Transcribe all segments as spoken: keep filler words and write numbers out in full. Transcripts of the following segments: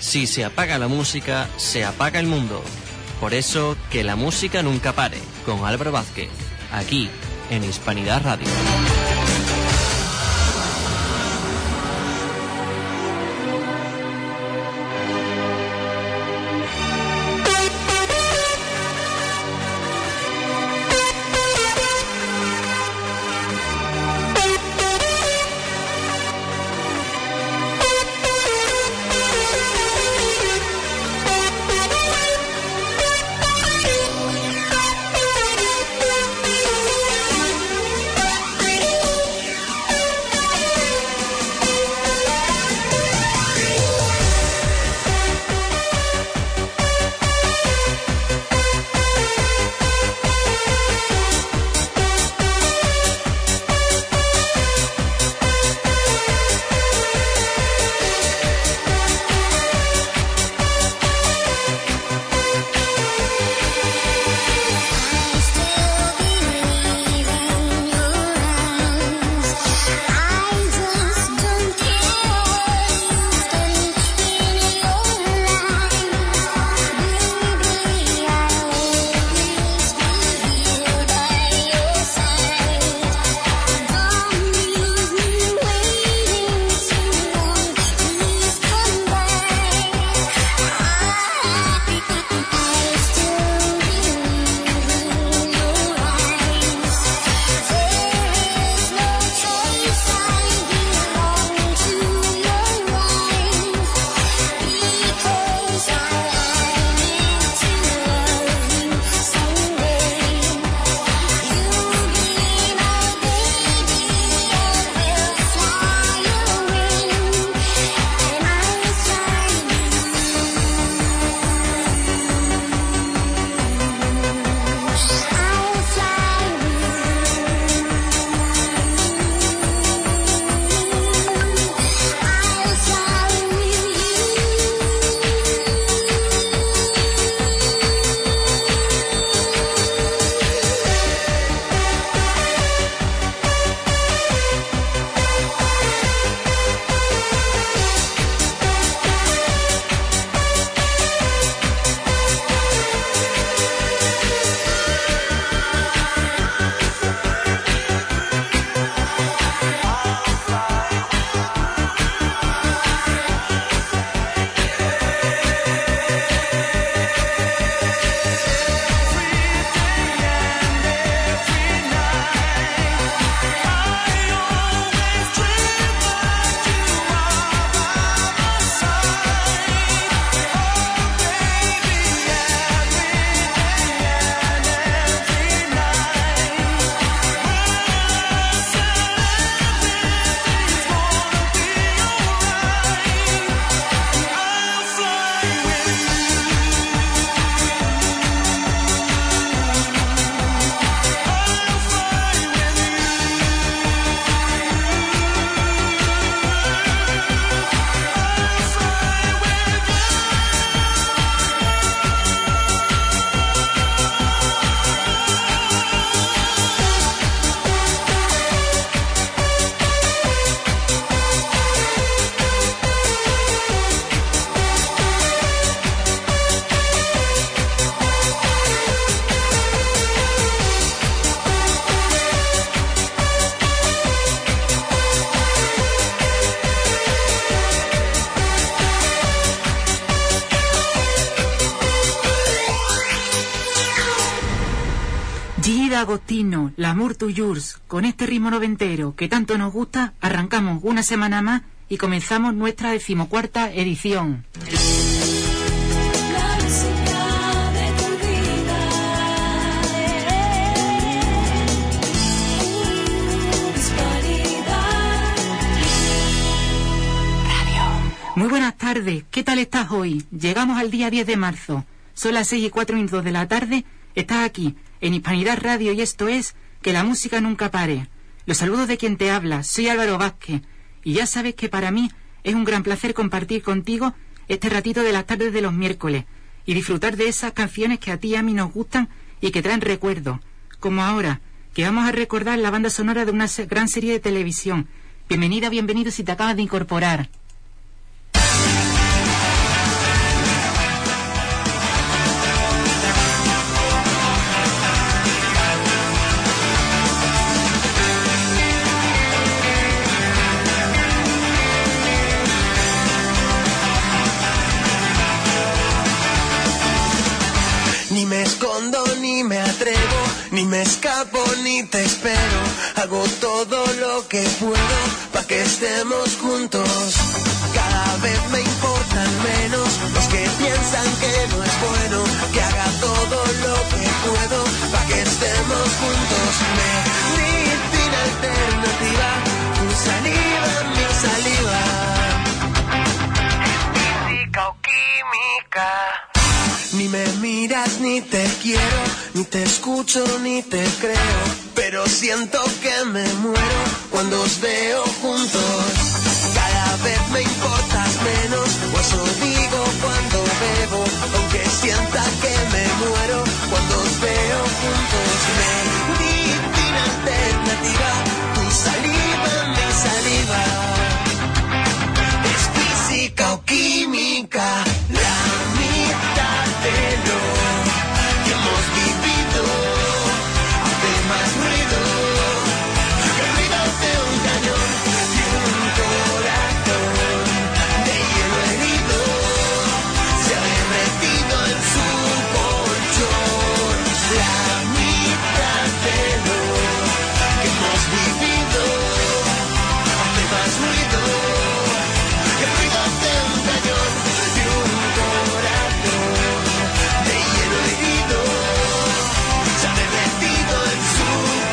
Si se apaga la música, se apaga el mundo. Por eso, que la música nunca pare, con Álvaro Vázquez, aquí, en Hispanidad Radio. Agostino, L'amour toujours, con este ritmo noventero que tanto nos gusta, arrancamos una semana más y comenzamos nuestra decimocuarta edición. Muy buenas tardes, ¿qué tal estás hoy? Llegamos al día diez de marzo, son las seis y cuatro minutos de la tarde, estás aquí, en Hispanidad Radio, y esto es Que la música nunca pare. Los saludos de quien te habla, soy Álvaro Vázquez, y ya sabes que para mí es un gran placer compartir contigo este ratito de las tardes de los miércoles, y disfrutar de esas canciones que a ti y a mí nos gustan y que traen recuerdos, como ahora, que vamos a recordar la banda sonora de una gran serie de televisión. Bienvenida, bienvenido si te acabas de incorporar. ni te espero. Hago todo lo que puedo pa' que estemos juntos. Cada vez me importan menos los que piensan que no es bueno. Que haga todo lo que puedo pa' que estemos juntos. Medicina alternativa, tu saliva, mi saliva. Física o química. Ni me miras ni te quiero, ni te escucho ni te creo, pero siento que me muero cuando os veo juntos. Cada vez me importas menos, o eso digo cuando bebo, aunque sienta que me muero cuando os veo juntos. Medicina alternativa, tu saliva, mi saliva. Es física o química, la mitad de lo que hemos vivido hace más ruido que el ruido de un cañón, de un corazón de hielo herido, se ha derretido en su colchón. La mitad de lo que hemos vivido hace más ruido que el ruido de un cañón, de un corazón de hielo herido, se ha derretido en su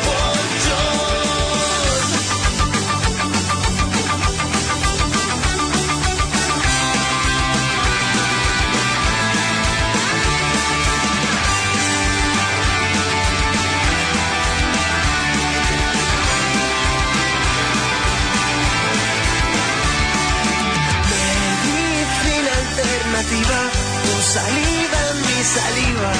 medicina alternativa, tu saliva, mi saliva.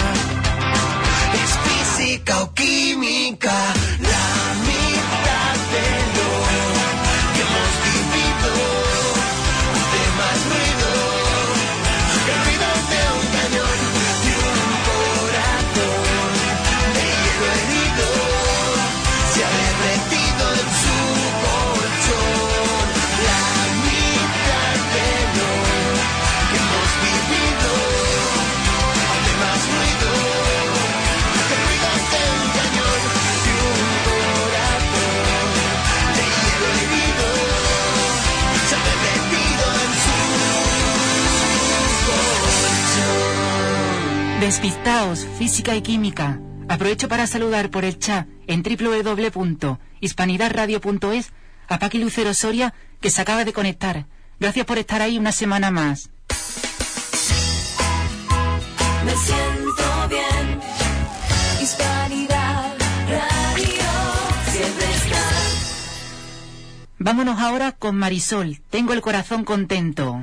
Es física o química, la mitad de lo que hemos vivido hace más ruido que el ruido de un cañón, de un corazón de hielo herido, se ha derretido en su colchón. La mitad de lo que hemos vivido hace más ruido que el ruido de un cañón, de un corazón de hielo herido, se ha derretido en su colchón. Despistaos, física y química. Aprovecho para saludar por el chat en doble u doble u doble u punto hispanidad radio punto es a Paqui Lucero Soria, que se acaba de conectar. Gracias por estar ahí una semana más. Me siento bien. Hispanidad Radio siempre está. Vámonos ahora con Marisol. Tengo el corazón contento.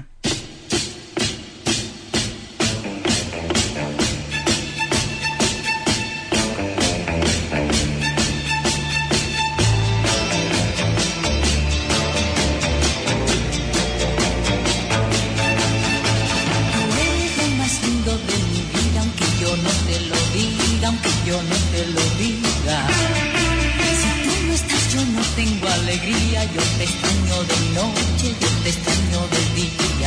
Eres lo más lindo de mi vida, aunque yo no te lo diga, aunque yo no te lo diga. Si tú no estás, yo no tengo alegría. Yo te extraño de noche, yo te extraño de día.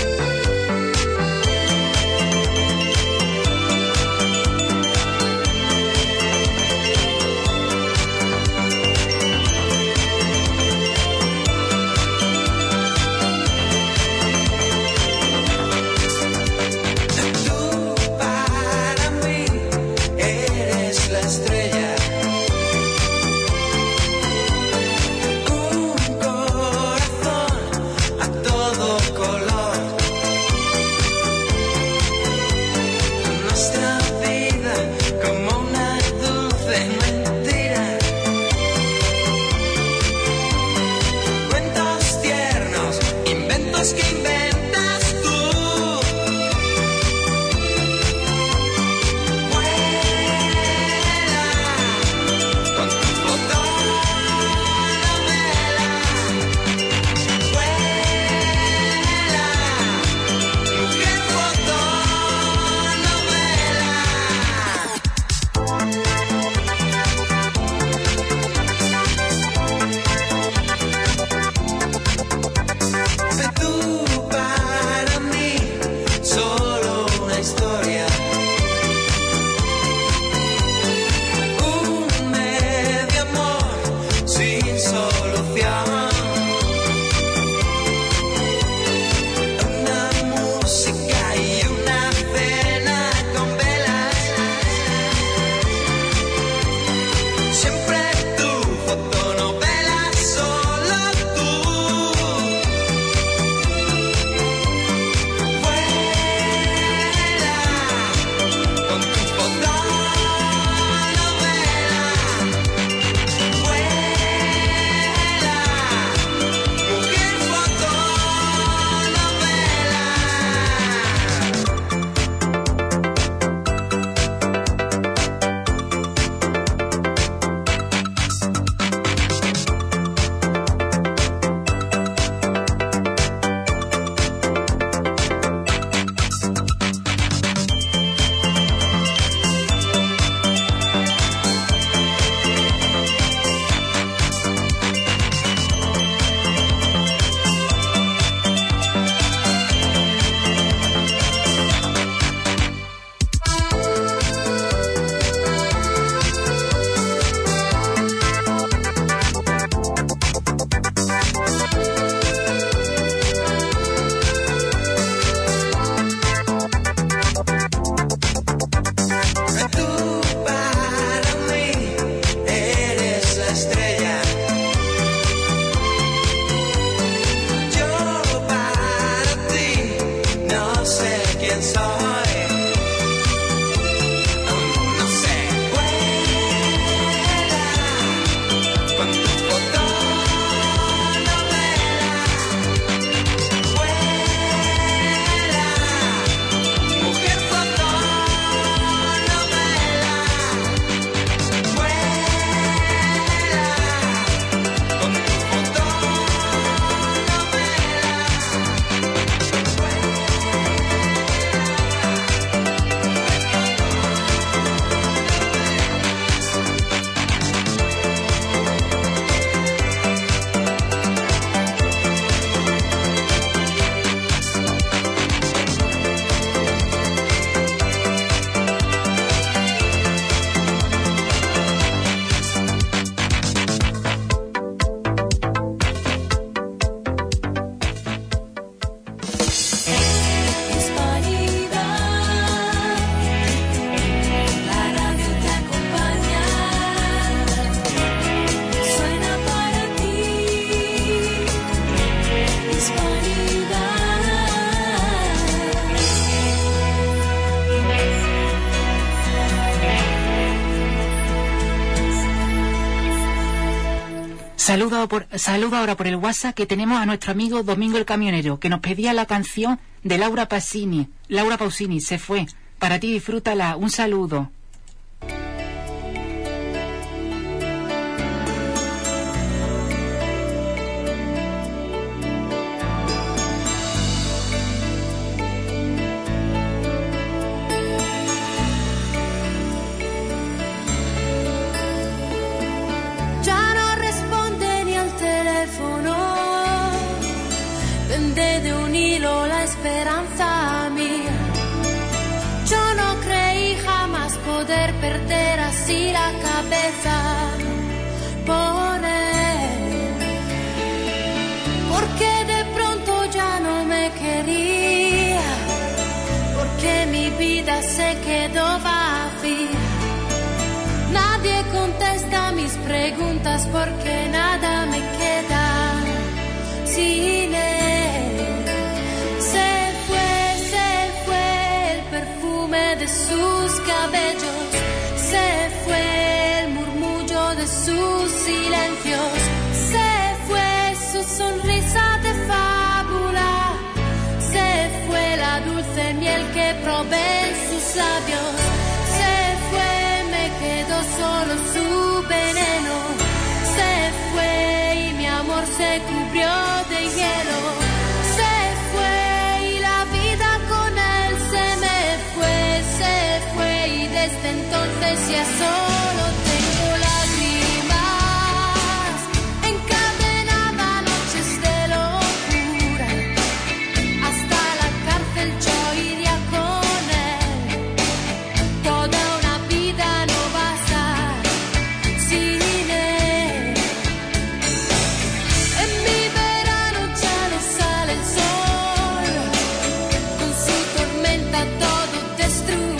Saludo, por, saludo ahora por el WhatsApp que tenemos a nuestro amigo Domingo el Camionero, que nos pedía la canción de Laura Pausini. Laura Pausini, Se fue. Para ti, disfrútala. Un saludo. Pende de un hilo la esperanza mía. Yo no creí jamás poder perder así la cabeza por él, porque de pronto ya no me quería, porque mi vida se quedó vacía. Nadie contesta mis preguntas porque nada me queda sin él. De sus cabellos se fue el murmullo de sus silencios, se fue su sonrisa de fábula, se fue la dulce miel que probé en sus labios, se fue, me quedó solo su veneno, se fue y mi amor se cubrió de hielo. Desde entonces ya solo tengo lágrimas, encadenaba noches de locura, hasta la cárcel yo iría con él. Toda una vida no basta sin él. En mi verano ya no sale el sol, con su tormenta todo destruye.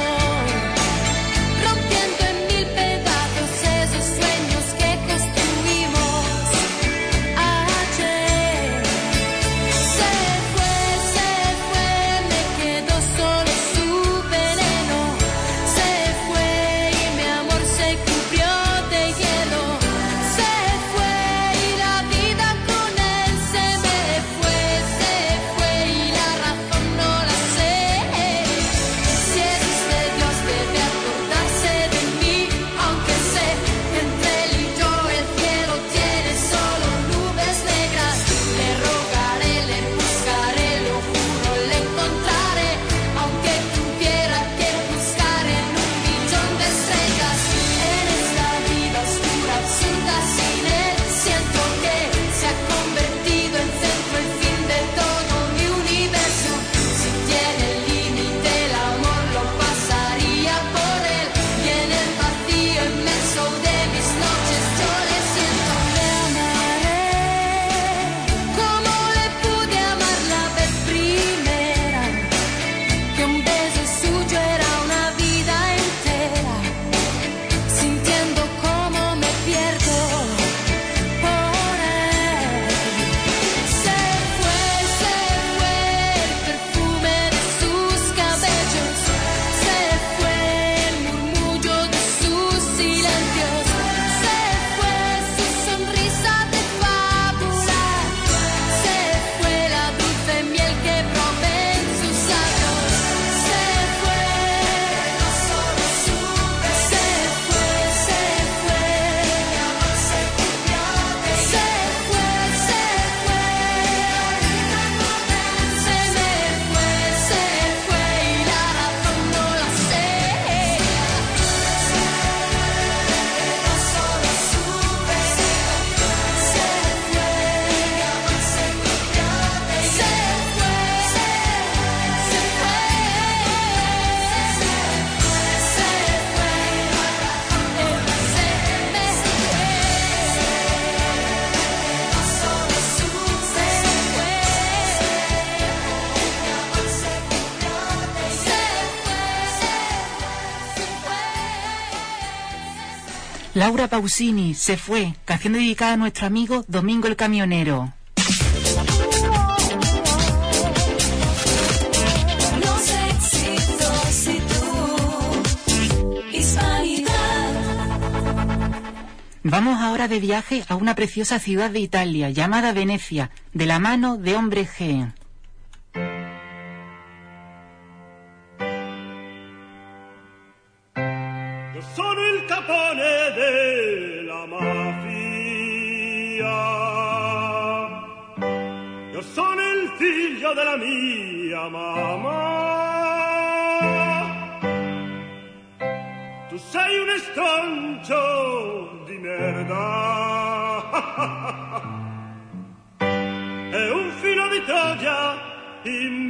Laura Pausini, Se fue, canción dedicada a nuestro amigo Domingo el Camionero. Los éxitos y tú, Hispanidad. Vamos ahora de viaje a una preciosa ciudad de Italia llamada Venecia, de la mano de Hombre G. Io sono il capone della mafia, io sono il figlio della mia mamma. Tu sei un estroncio di merda e un filo di Troia in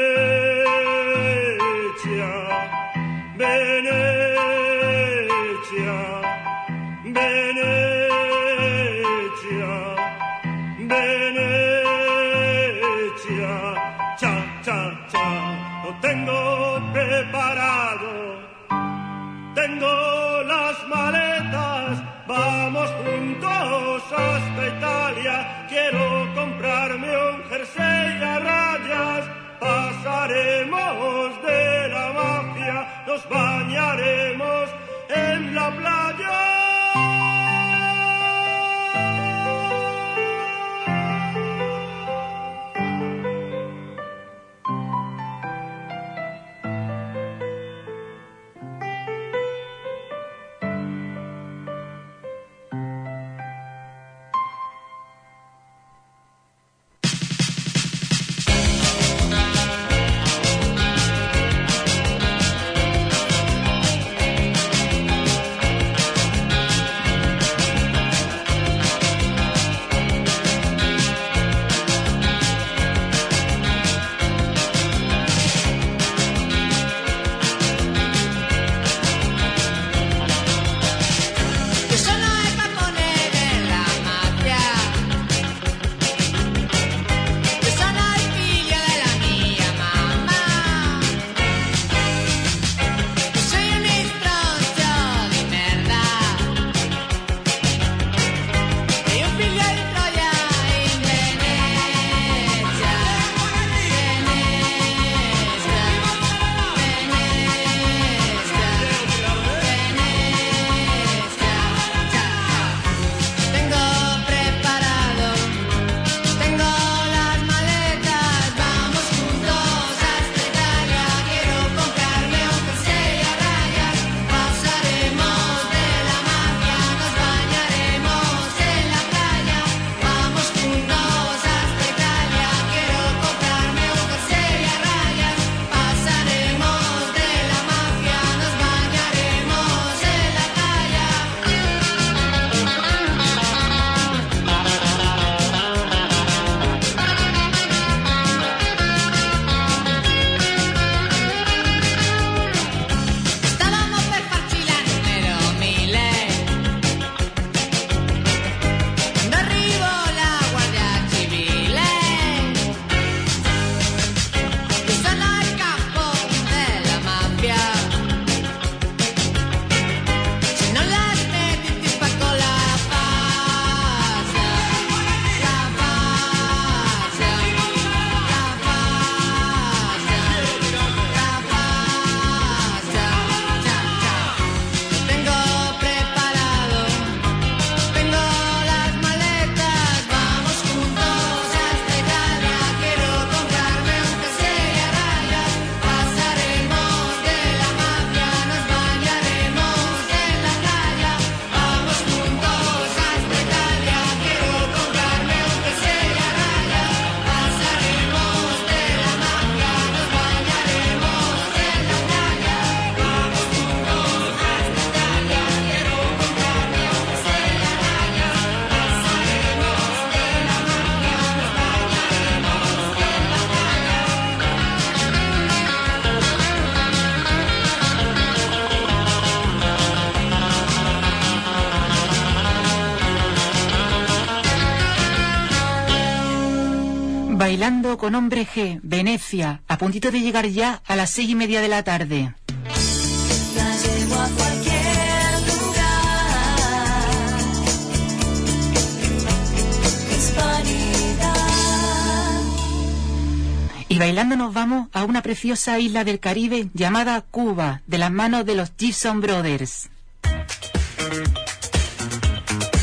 Venezia, Venezia, Venezia, Venezia, cha, cha, cha, lo tengo preparado. Tengo las maletas, vamos juntos hasta Italia. Quiero comprarme un jersey a rayas. Pasaremos de la mafia, nos bañaremos en la playa. Bailando con Hombre G, Venecia, a puntito de llegar ya a las seis y media de la tarde. La llevo a cualquier lugar. Hispanidad. Y bailando nos vamos a una preciosa isla del Caribe llamada Cuba, de las manos de los Gibson Brothers.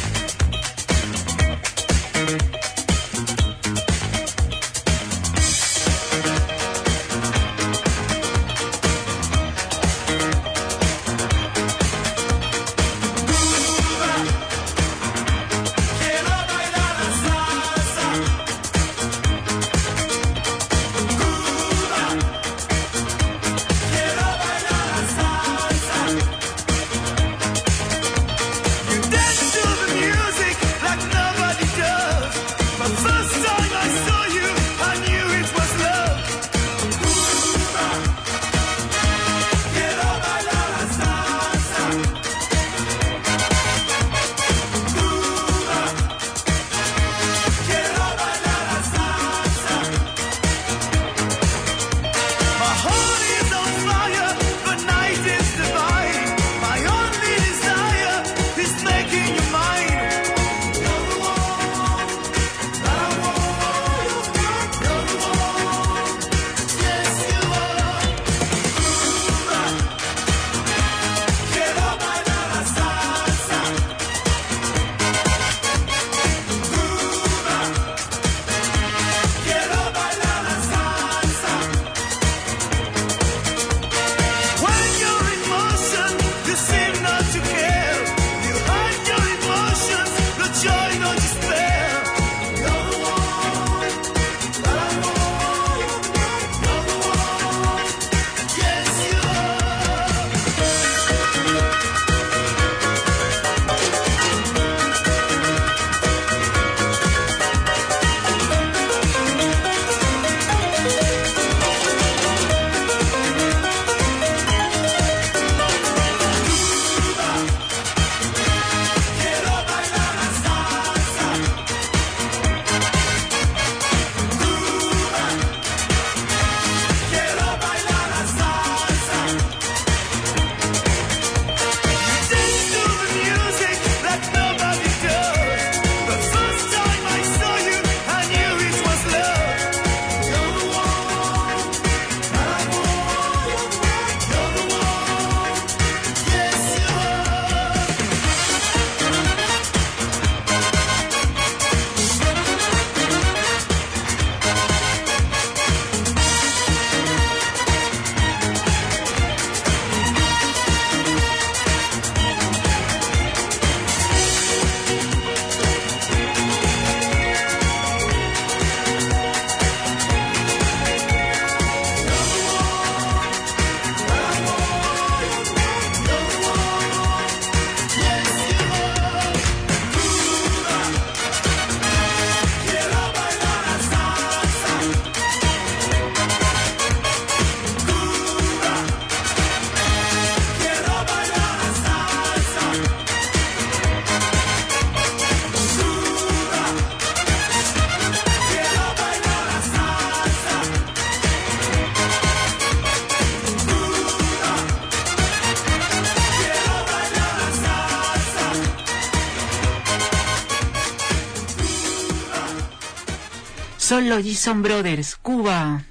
Son los Jason Brothers, Cuba.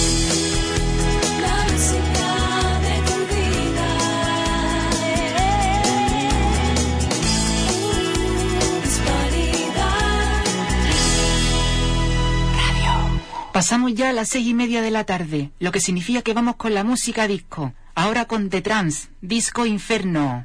La música de tu vida. Hispanidad Radio. Pasamos ya a las seis y media de la tarde, lo que significa que vamos con la música disco. Ahora con The Trance, Disco Inferno.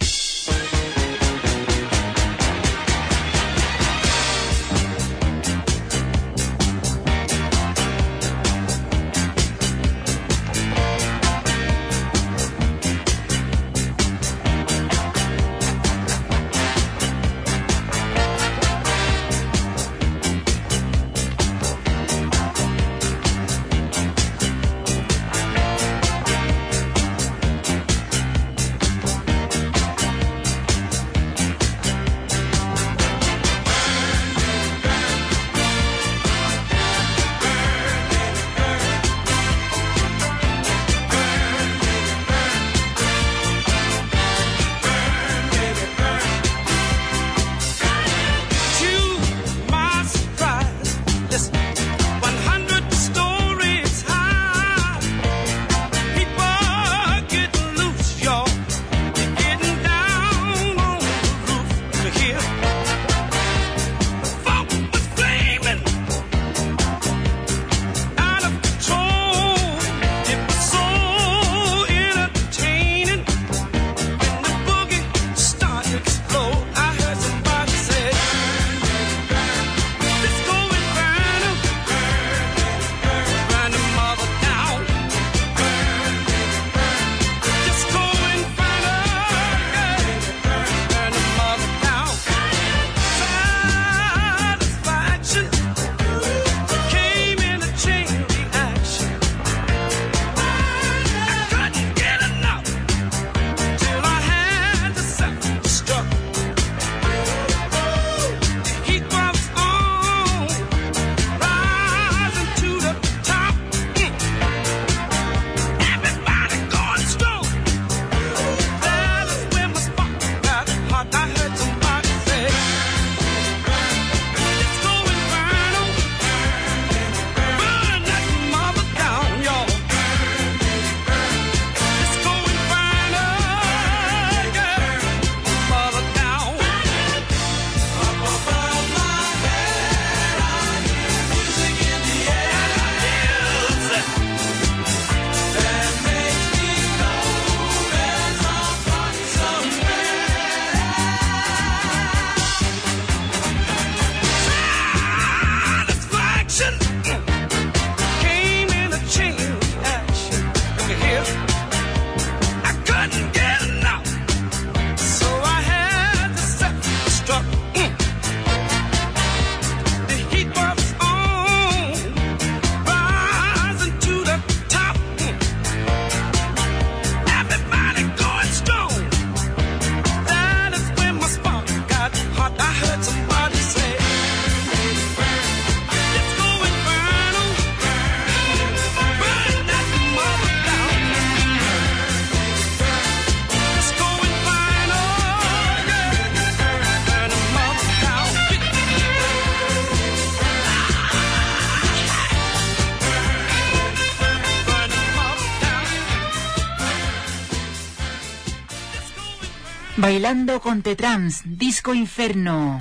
Bailando con The Trance, Disco Inferno.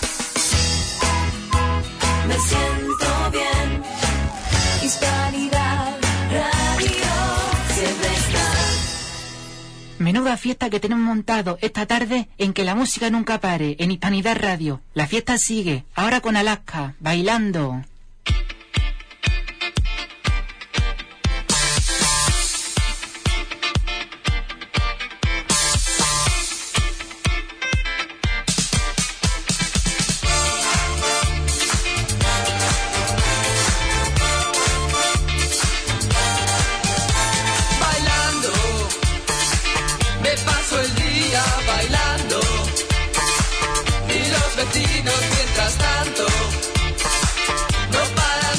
Me siento bien. Hispanidad Radio siempre está. Menuda fiesta que tenemos montado esta tarde en Que la música nunca pare, en Hispanidad Radio. La fiesta sigue, ahora con Alaska, bailando. Mientras tanto, no paran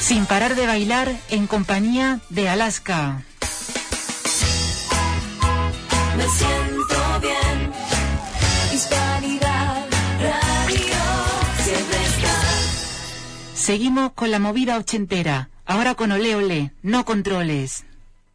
Sin parar de bailar en compañía de Alaska. Me siento bien. Hispanidad Radio siempre está. Seguimos con la movida ochentera. Ahora con Olé Olé, no controles.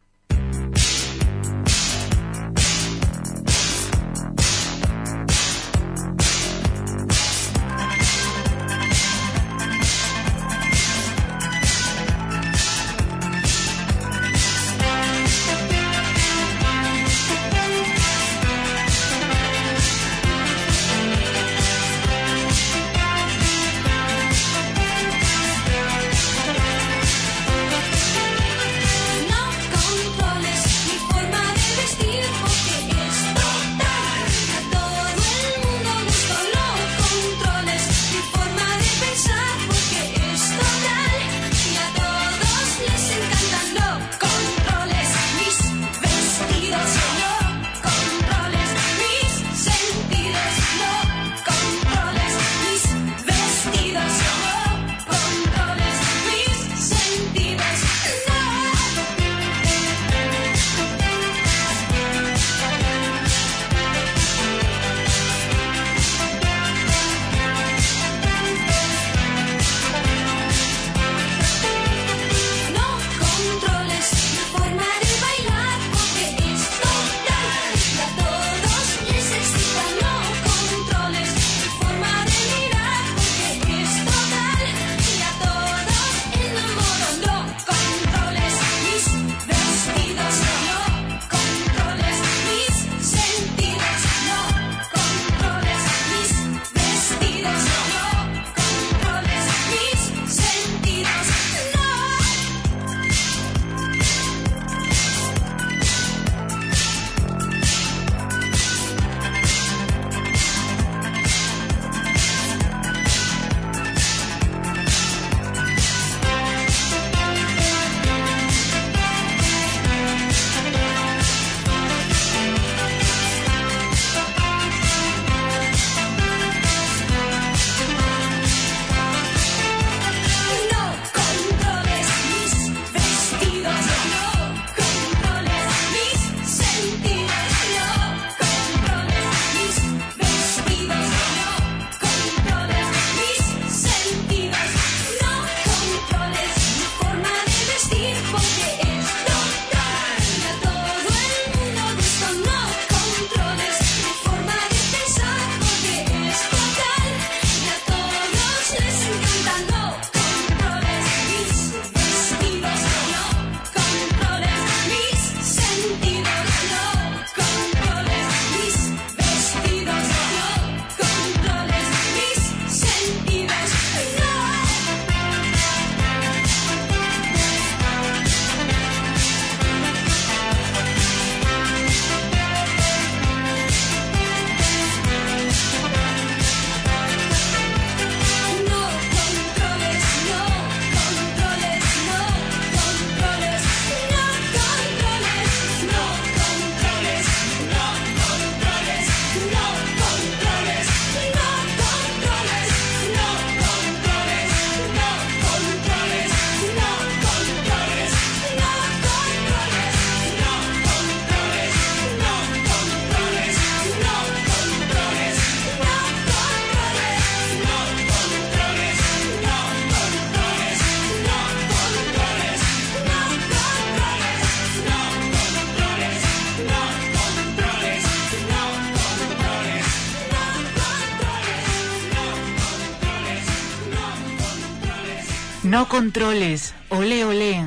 No controles, olé, olé.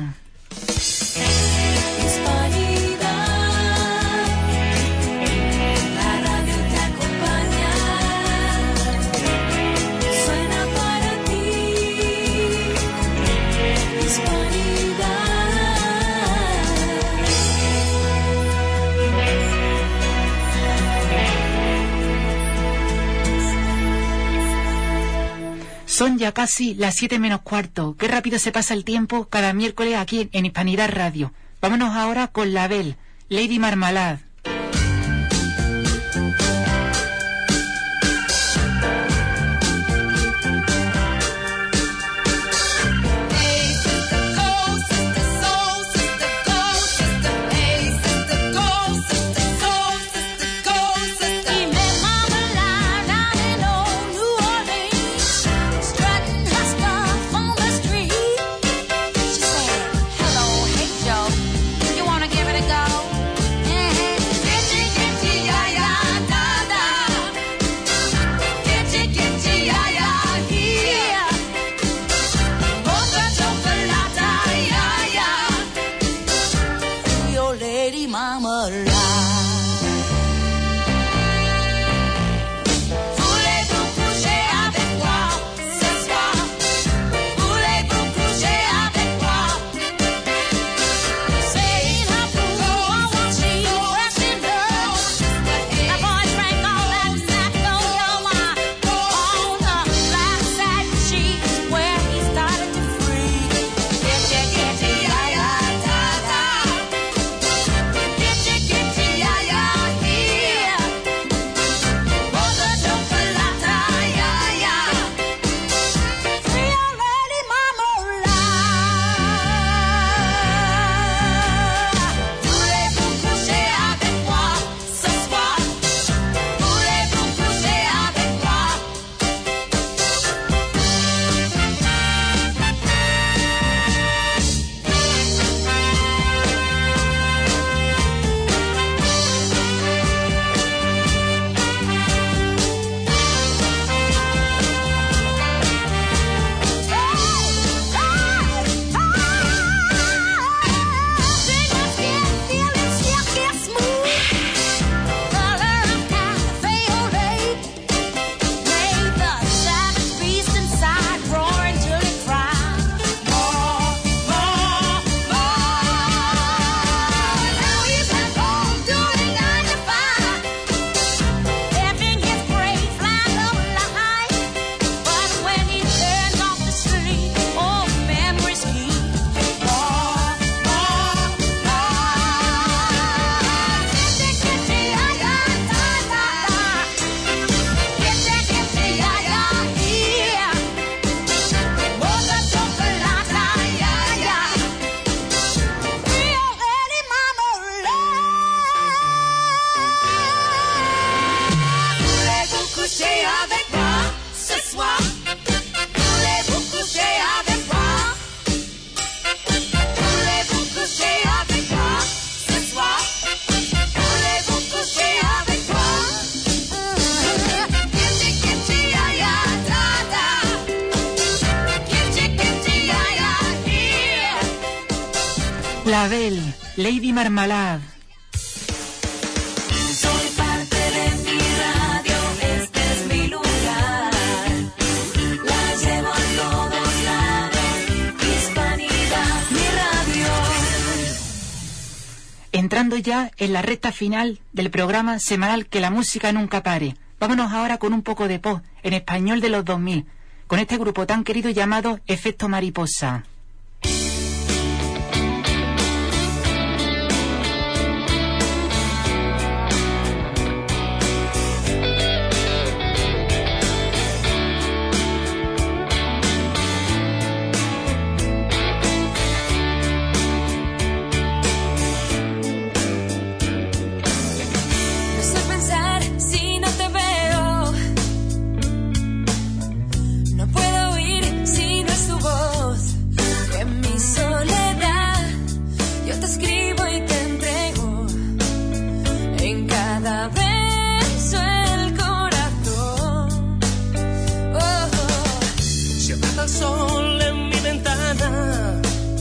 Son ya casi las siete menos cuarto. Qué rápido se pasa el tiempo cada miércoles aquí en Hispanidad Radio. Vámonos ahora con la Bel, Lady Marmalade. Hey, coucher avec moi ce soir? Voulez-vous coucher avec moi? Voulez-vous coucher avec moi ce soir? Voulez-vous coucher avec moi? Kitty, kitty, ya, ya, da, da. Kitty, kitty, ya, ya, here. La Belle, Lady Marmalade. Soy parte de mi radio, este es mi lugar. La llevo a todos lados, Hispanidad, mi radio. Entrando ya en la recta final del programa semanal Que la música nunca pare. Vámonos ahora con un poco de pop en español de los dos mil, con este grupo tan querido llamado Efecto Mariposa. No sé pensar si no te veo. No puedo oír si no es tu voz. En mi soledad yo te escribo y te entrego en cada beso el corazón. Oh, oh. Se apaga el sol en mi ventana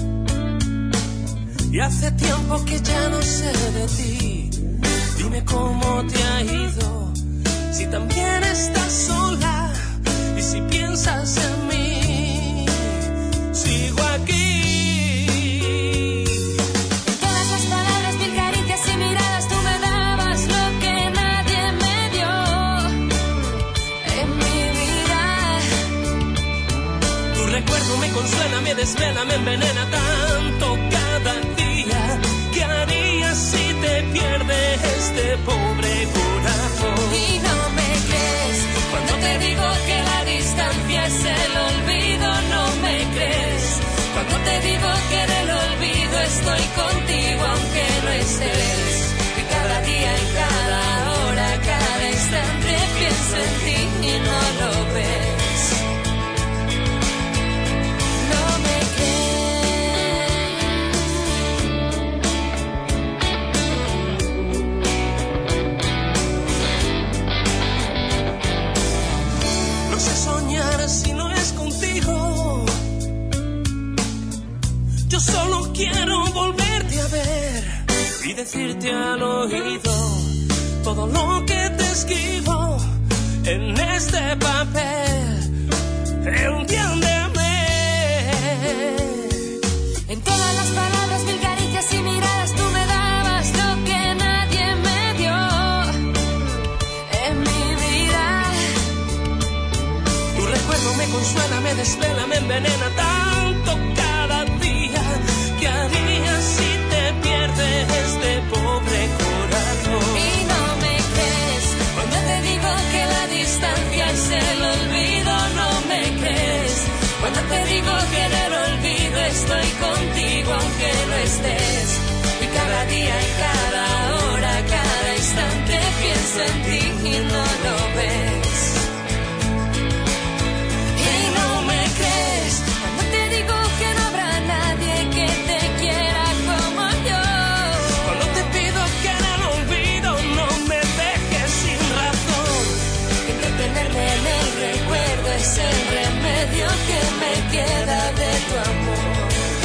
y hace tiempo que ya no sé de ti. Dime cómo te ha ido, si también estás sola y si piensas en mí. Sigo aquí. En todas las palabras, mil caricias y miradas, tú me dabas lo que nadie me dio en mi vida. Tu recuerdo me consuela, me desvela, me envenena tanto cada día. ¿Qué harías si te pierde este pobre corazón? Y no me crees cuando te digo que la distancia es el olvido. No me crees cuando te digo que en el olvido estoy contigo aunque no estés. Y cada día y cada hora, cada instante pienso en ti y no lo ves. No me No sé soñar si no es contigo. Yo solo quiero volverte a ver y decirte al oído todo lo que te escribo en este papel. Entiéndeme. En todas las palabras, mil caricias y miradas, tú me dabas lo que nadie me dio en mi vida. Tu recuerdo me consuela, me desvela, me envenena tanto cada día. ¿Qué harías si te pierde este pobre corazón? Y no me crees cuando te digo que la distancia es el olvido. No me crees cuando te digo que en el olvido estoy contigo aunque no estés. Y cada día y cada hora, cada instante pienso en ti y no lo ves. Y no me crees cuando te digo que no habrá nadie que te quiera como yo. Cuando te pido que en el olvido no me dejes sin razón. Entretenerme en el recuerdo es el remedio que me queda de tu amor.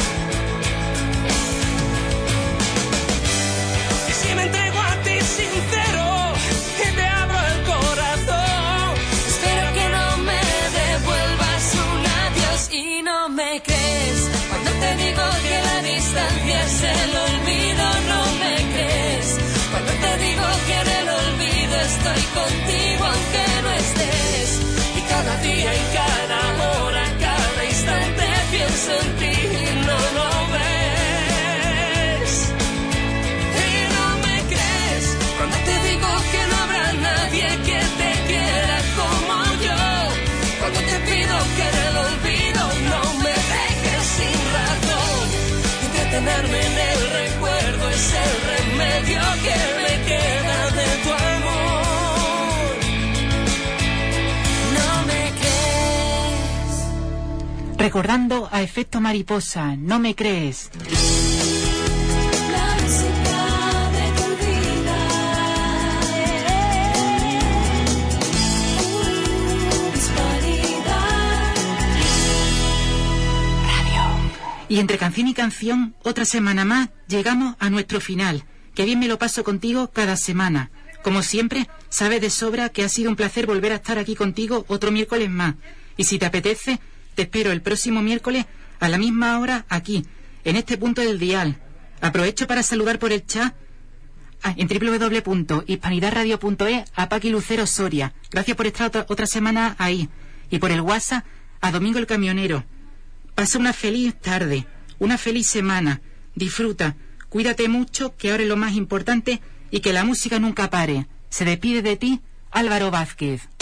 Y si me entrego a ti sincero y te abro el corazón, Espero que no me devuelvas un adiós. Y no me crees cuando te digo que la distancia es el olvido. No me crees cuando te digo que en el olvido estoy contigo aunque no estés. Y cada día y cada Recordando a Efecto Mariposa, ¿no me crees? La música de tu vida. Uh, Hispanidad Radio. Y entre canción y canción, otra semana más, llegamos a nuestro final. Que bien me lo paso contigo cada semana. Como siempre, sabes de sobra que ha sido un placer volver a estar aquí contigo otro miércoles más. Y si te apetece, te espero el próximo miércoles a la misma hora aquí, en este punto del dial. Aprovecho para saludar por el chat ah, en doble u doble u doble u punto hispanidad radio punto es a Paqui Lucero Soria. Gracias por estar otra, otra semana ahí. Y por el WhatsApp a Domingo el Camionero. Pasa una feliz tarde, una feliz semana. Disfruta, cuídate mucho, que ahora es lo más importante, y que la música nunca pare. Se despide de ti, Álvaro Vázquez.